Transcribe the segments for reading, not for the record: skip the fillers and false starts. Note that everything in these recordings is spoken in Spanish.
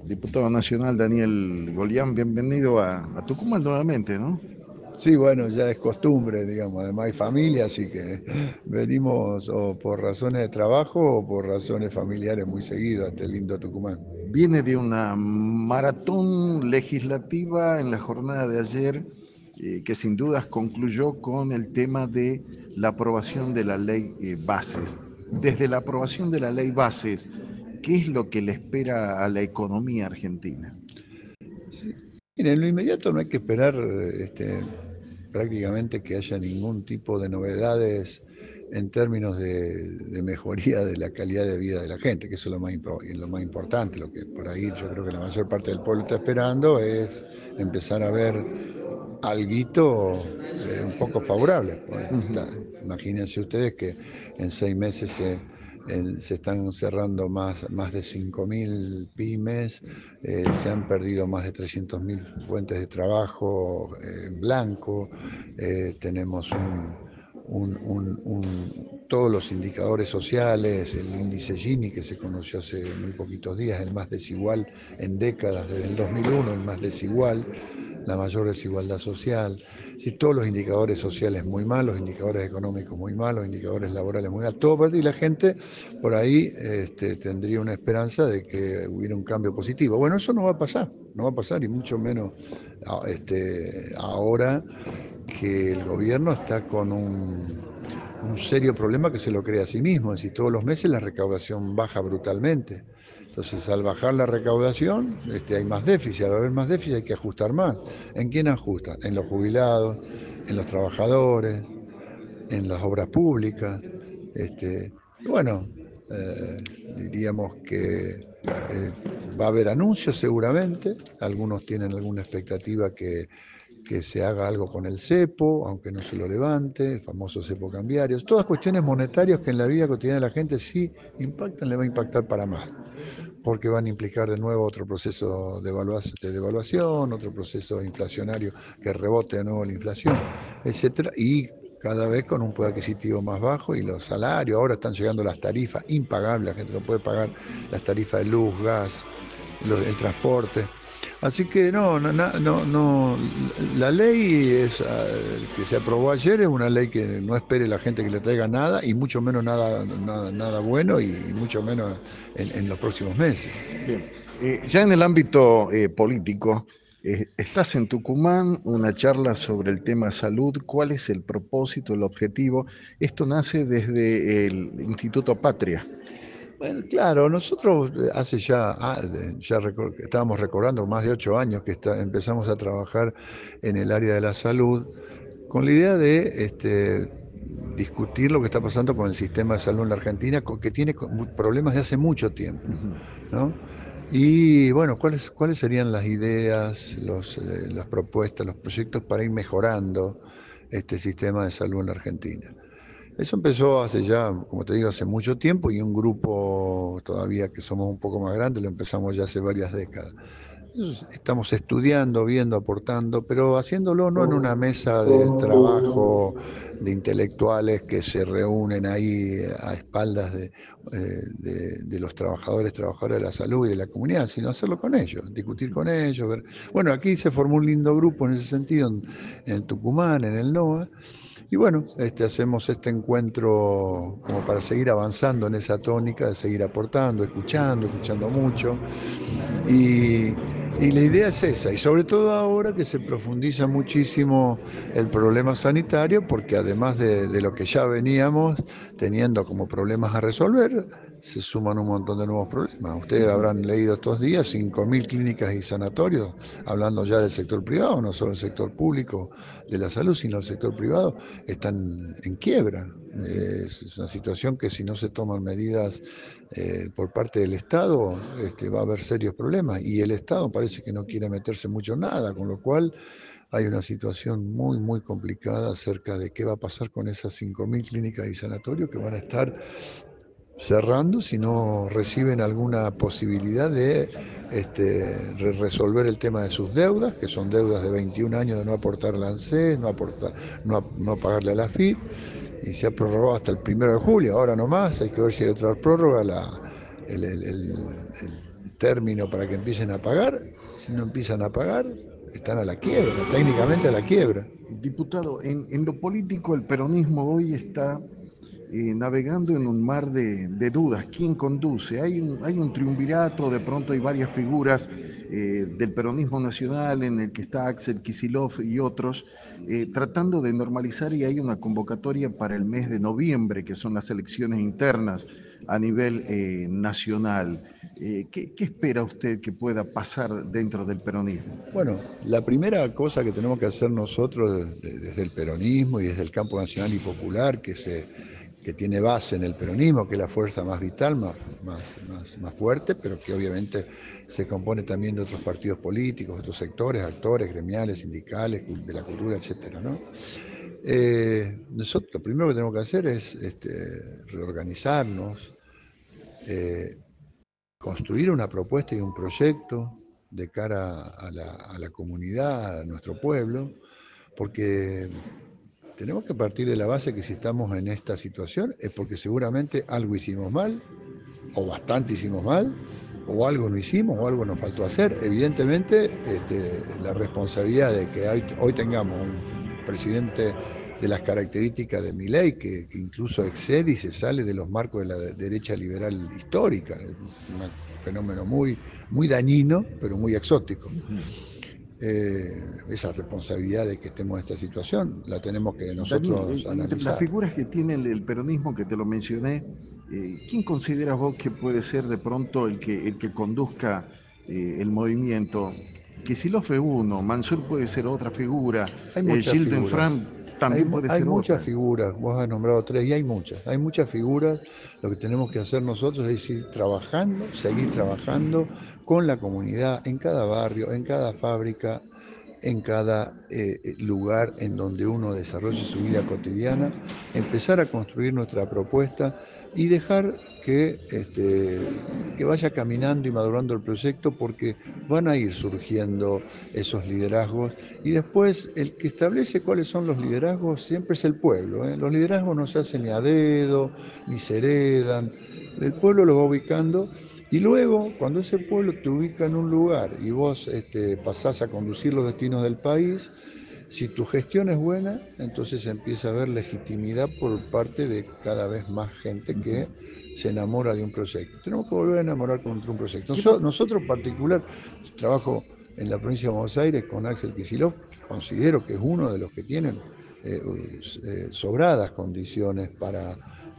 Diputado nacional Daniel Golián, bienvenido a Tucumán nuevamente, ¿no? Sí, bueno, ya es costumbre, digamos, además hay familia, así que venimos o por razones de trabajo o por razones familiares muy seguido a este lindo Tucumán. Viene de una maratón legislativa en la jornada de ayer, que sin dudas concluyó con el tema de la aprobación de la ley Bases. Desde la aprobación de la ley Bases, ¿qué es lo que le espera a la economía argentina? Sí. Mire, en lo inmediato no hay que esperar prácticamente que haya ningún tipo de novedades en términos de mejoría de la calidad de vida de la gente, que eso es lo más importante, lo que por ahí yo creo que la mayor parte del pueblo está esperando es empezar a ver alguito un poco favorable. Pues imagínense ustedes que en 6 meses se están cerrando más de 5.000 pymes, se han perdido más de 300.000 fuentes de trabajo en blanco, tenemos todos los indicadores sociales, el índice Gini que se conoció hace muy poquitos días, el más desigual en décadas, desde el 2001, el más desigual, la mayor desigualdad social, sí, todos los indicadores sociales muy malos, indicadores económicos muy malos, indicadores laborales muy malos, todo, y la gente por ahí tendría una esperanza de que hubiera un cambio positivo. Bueno, eso no va a pasar, no va a pasar, y mucho menos ahora que el gobierno está con un serio problema que se lo crea a sí mismo, es decir, todos los meses la recaudación baja brutalmente. Entonces, al bajar la recaudación, hay más déficit, al haber más déficit hay que ajustar más. ¿En quién ajusta? En los jubilados, en los trabajadores, en las obras públicas. Bueno, diríamos que va a haber anuncios seguramente, algunos tienen alguna expectativa que se haga algo con el cepo, aunque no se lo levante, el famoso cepo cambiario, todas cuestiones monetarias que en la vida cotidiana de la gente sí impactan, le va a impactar para mal, porque van a implicar de nuevo otro proceso de devaluación, otro proceso inflacionario que rebote de nuevo la inflación, etcétera, y cada vez con un poder adquisitivo más bajo y los salarios, ahora están llegando las tarifas impagables, la gente no puede pagar las tarifas de luz, gas, el transporte. Así que no, la ley que se aprobó ayer es una ley que no espere la gente que le traiga nada y mucho menos nada bueno y mucho menos en los próximos meses. Bien, ya en el ámbito político, estás en Tucumán, una charla sobre el tema salud, ¿cuál es el propósito, el objetivo? Esto nace desde el Instituto Patria. Bueno, claro, nosotros hace estábamos recordando más de 8 años que empezamos a trabajar en el área de la salud con la idea de discutir lo que está pasando con el sistema de salud en la Argentina, que tiene problemas de hace mucho tiempo, ¿no? Y bueno, ¿cuáles serían las ideas, las propuestas, los proyectos para ir mejorando este sistema de salud en la Argentina? Eso empezó hace ya, como te digo, hace mucho tiempo y un grupo todavía que somos un poco más grandes lo empezamos ya hace varias décadas. Estamos estudiando, viendo, aportando, pero haciéndolo no en una mesa de trabajo de intelectuales que se reúnen ahí a espaldas de los trabajadoras de la salud y de la comunidad, sino hacerlo con ellos, discutir con ellos. Ver. Bueno, aquí se formó un lindo grupo en ese sentido, en Tucumán, en el NOA, y bueno, hacemos este encuentro como para seguir avanzando en esa tónica, de seguir aportando, escuchando mucho. Y, y la idea es esa, y sobre todo ahora que se profundiza muchísimo el problema sanitario, porque además de lo que ya veníamos teniendo como problemas a resolver, se suman un montón de nuevos problemas. Ustedes habrán leído estos días 5.000 clínicas y sanatorios, hablando ya del sector privado, no solo el sector público de la salud, sino el sector privado, están en quiebra. Es una situación que si no se toman medidas por parte del Estado, va a haber serios problemas. Y el Estado parece que no quiere meterse mucho en nada, con lo cual hay una situación muy complicada acerca de qué va a pasar con esas 5.000 clínicas y sanatorios que van a estar cerrando si no reciben alguna posibilidad de resolver el tema de sus deudas, que son deudas de 21 años de no aportar al ANSES, no pagarle a la AFIP, y se ha prorrogado hasta el 1 de julio, ahora nomás, hay que ver si hay otra prórroga, el término para que empiecen a pagar. Si no empiezan a pagar, están a la quiebra, técnicamente a la quiebra. Diputado, en lo político el peronismo hoy está navegando en un mar de dudas. ¿Quién conduce? Hay un triunvirato, de pronto hay varias figuras del peronismo nacional en el que está Axel Kicillof y otros, tratando de normalizar, y hay una convocatoria para el mes de noviembre, que son las elecciones internas a nivel nacional. ¿Qué espera usted que pueda pasar dentro del peronismo? Bueno, la primera cosa que tenemos que hacer nosotros desde el peronismo y desde el campo nacional y popular, que tiene base en el peronismo, que es la fuerza más vital, más fuerte, pero que obviamente se compone también de otros partidos políticos, otros sectores, actores, gremiales, sindicales, de la cultura, etcétera, ¿no? Nosotros lo primero que tenemos que hacer es reorganizarnos, construir una propuesta y un proyecto de cara a la comunidad, a nuestro pueblo, porque tenemos que partir de la base que si estamos en esta situación es porque seguramente algo hicimos mal, o bastante hicimos mal, o algo no hicimos, o algo nos faltó hacer. Evidentemente, la responsabilidad de que hoy tengamos un presidente de las características de Milei, que incluso excede y se sale de los marcos de la derecha liberal histórica, es un fenómeno muy dañino, pero muy exótico. Esa responsabilidad de que estemos en esta situación la tenemos que Daniel, nosotros entre las analizar. figuras que tiene el peronismo, que te lo mencioné, ¿quién consideras vos que puede ser de pronto el que conduzca el movimiento? Kicillof fue uno, Mansur puede ser otra figura, Hay muchas Gilden figuras. Fran también puede Hay ser muchas otra. figuras, vos has nombrado tres y hay muchas figuras. Lo que tenemos que hacer nosotros es ir trabajando, seguir trabajando con la comunidad, en cada barrio, en cada fábrica, en cada lugar en donde uno desarrolle su vida cotidiana, empezar a construir nuestra propuesta y dejar que vaya caminando y madurando el proyecto, porque van a ir surgiendo esos liderazgos y después el que establece cuáles son los liderazgos siempre es el pueblo, ¿eh? Los liderazgos no se hacen ni a dedo, ni se heredan, el pueblo los va ubicando. Y luego, cuando ese pueblo te ubica en un lugar y vos pasás a conducir los destinos del país, si tu gestión es buena, entonces empieza a haber legitimidad por parte de cada vez más gente que se enamora de un proyecto. Tenemos que volver a enamorar con un proyecto. ¿Qué va? Nosotros en particular, trabajo en la provincia de Buenos Aires con Axel Kicillof, que considero que es uno de los que tienen sobradas condiciones para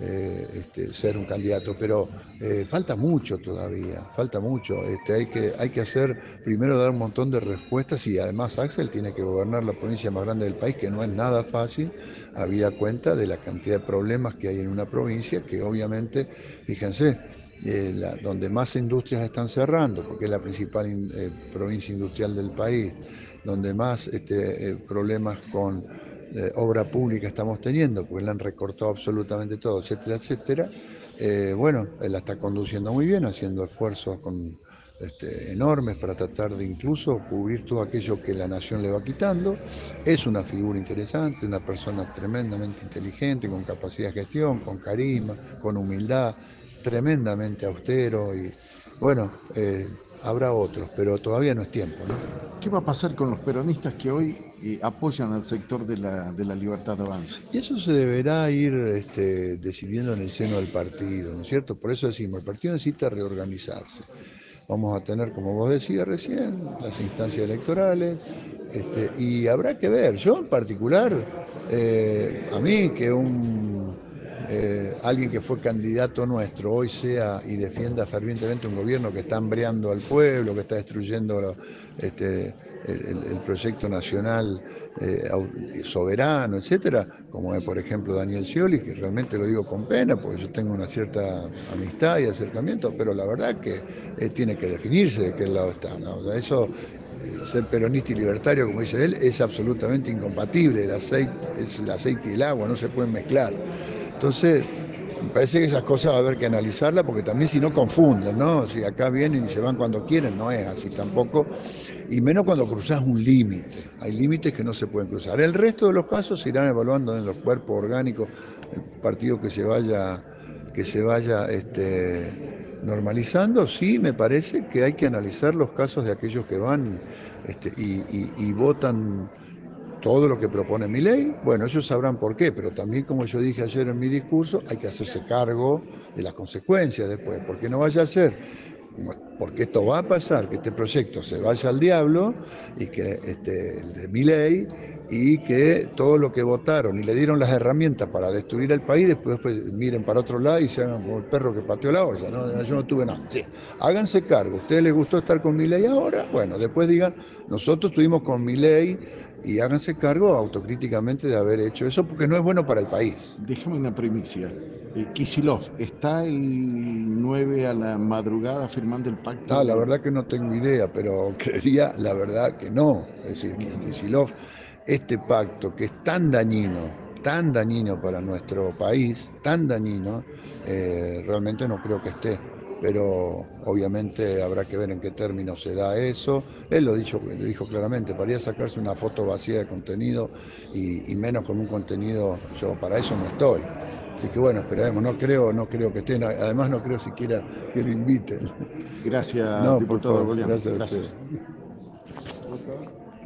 ser un candidato, pero falta mucho todavía, falta mucho. Hay que hacer, primero dar un montón de respuestas, y además Axel tiene que gobernar la provincia más grande del país, que no es nada fácil, habida cuenta de la cantidad de problemas que hay en una provincia, que obviamente, fíjense, donde más industrias están cerrando, porque es la principal provincia industrial del país, donde más problemas con obra pública estamos teniendo, porque le han recortado absolutamente todo, etcétera, etcétera. Bueno, él la está conduciendo muy bien, haciendo esfuerzos enormes para tratar de incluso cubrir todo aquello que la nación le va quitando. Es una figura interesante, una persona tremendamente inteligente, con capacidad de gestión, con carisma, con humildad, tremendamente austero y bueno, habrá otros, pero todavía no es tiempo, ¿no? ¿Qué va a pasar con los peronistas que hoy apoyan al sector de la libertad de avance? Y eso se deberá ir decidiendo en el seno del partido, ¿no es cierto? Por eso decimos, el partido necesita reorganizarse. Vamos a tener, como vos decías recién, las instancias electorales, y habrá que ver. Yo en particular, a mí que alguien que fue candidato nuestro hoy sea y defienda fervientemente un gobierno que está hambreando al pueblo, que está destruyendo el proyecto nacional soberano, etcétera, como es por ejemplo Daniel Scioli, que realmente lo digo con pena, porque yo tengo una cierta amistad y acercamiento, pero la verdad que tiene que definirse de qué lado está, ¿no? O sea, eso, ser peronista y libertario, como dice él, es absolutamente incompatible. Es el aceite y el agua, no se pueden mezclar. Entonces, me parece que esas cosas va a haber que analizarlas, porque también si no confunden, ¿no? Si acá vienen y se van cuando quieren, no es así tampoco, y menos cuando cruzás un límite. Hay límites que no se pueden cruzar. El resto de los casos se irán evaluando en los cuerpos orgánicos, el partido que se vaya normalizando, sí me parece que hay que analizar los casos de aquellos que van y votan todo lo que propone mi ley. Bueno, ellos sabrán por qué, pero también, como yo dije ayer en mi discurso, hay que hacerse cargo de las consecuencias después, porque no vaya a ser, porque esto va a pasar, que este proyecto se vaya al diablo y que el de mi ley, y que todo lo que votaron y le dieron las herramientas para destruir el país, después miren para otro lado y se hagan como el perro que pateó la olla. ¿No? Yo no tuve nada. Sí, háganse cargo. ¿A ustedes les gustó estar con mi ley ahora? Bueno, después digan, nosotros estuvimos con mi ley, y háganse cargo autocríticamente de haber hecho eso, porque no es bueno para el país. Déjame una primicia. Kicillof, ¿está el 9 a la madrugada firmando el pacto No, la de... verdad que no tengo idea, pero creería la verdad que no. Es decir, que Kicillof, este pacto que es tan dañino para nuestro país, tan dañino, realmente no creo que esté. Pero obviamente habrá que ver en qué términos se da eso. Él lo dijo claramente, para ir a sacarse una foto vacía de contenido y menos con un contenido, yo para eso no estoy. Así que bueno, esperaremos, no creo que estén, además no creo siquiera que lo inviten. Gracias, No, por diputado favor, Golián. gracias a usted. Gracias.